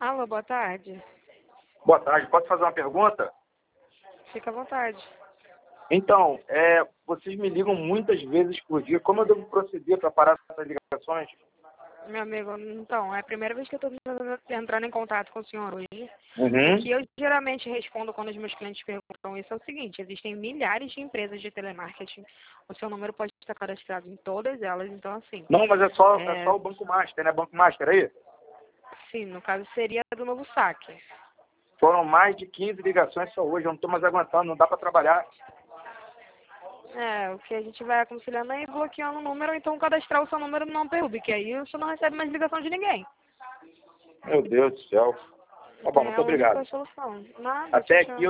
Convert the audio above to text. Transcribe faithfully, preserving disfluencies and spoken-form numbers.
Alô, boa tarde. Boa tarde, posso fazer uma pergunta? Fica à vontade. Então, é, vocês me ligam muitas vezes por dia. Como eu devo proceder para parar essas ligações? Meu amigo, então, é a primeira vez que eu estou entrando em contato com o senhor hoje. Uhum. O que eu geralmente respondo quando os meus clientes perguntam isso é o seguinte: existem milhares de empresas de telemarketing. O seu número pode estar cadastrado em todas elas, então assim. Não, mas é só, é... É, só o Banco Master, né? Banco Master aí? sim, no caso seria do novo saque. Foram mais de quinze ligações só hoje. Eu não estou mais aguentando, não dá para trabalhar. É, o que a gente vai aconselhando é ir bloqueando o número, ou então cadastrar o seu número no não perrube, que aí você não recebe mais ligação de ninguém. Meu Deus do céu. Tá bom, É muito a única obrigado. solução. Nada, Até tchau, aqui tchau.